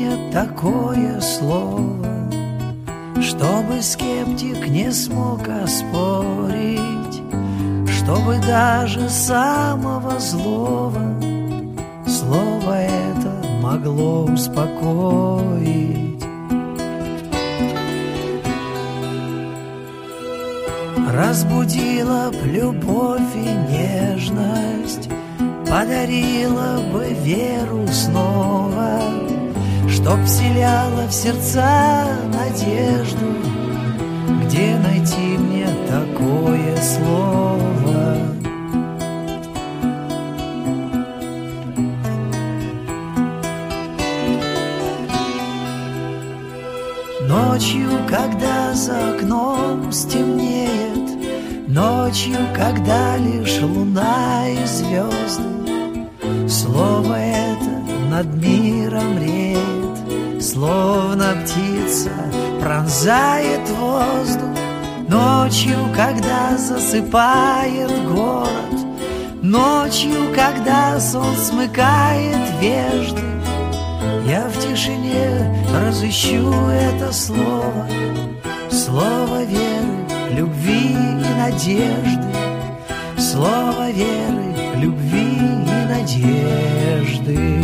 мне такое слово, чтобы скептик не смог оспорить, чтобы даже самого злого слово это могло успокоить. Разбудила б любовь и нежность, подарила бы веру снова, чтоб вселяла в сердца надежду. Где найти мне такое слово? Ночью, когда за окном стемнеет, ночью, когда лишь луна и звезды, слово это над миром реет, словно птица пронзает воздух. Ночью, когда засыпает город, ночью, когда сон смыкает вежды, я в тишине разыщу это слово, слово веры, любви и надежды, слово веры, любви и надежды.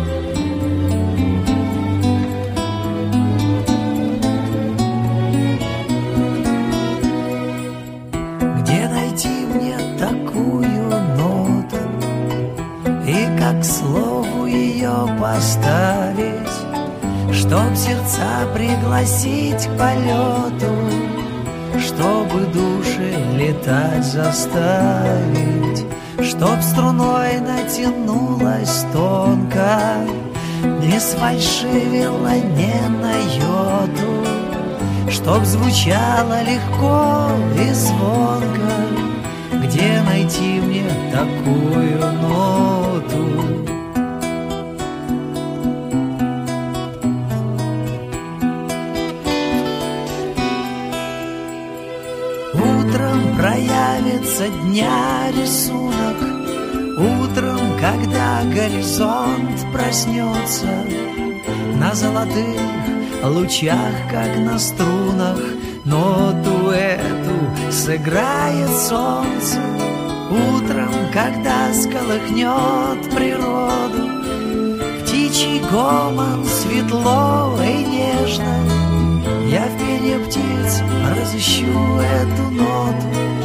Где найти мне такую ноту и как к слову ее поставить, чтоб сердца пригласить к полету, чтобы души летать заставить, чтоб струной натянулась тонко, не сфальшивила ни на йоту, чтоб звучало легко и звонко. Где найти мне такую ноту? Утром проявится дня рисунок, утром, когда горизонт проснется, на золотых лучах, как на струнах, ноту эту сыграет солнце. Утром, когда сколыхнет природу птичий гомон светло и нежно, я в пении птиц разыщу эту ноту,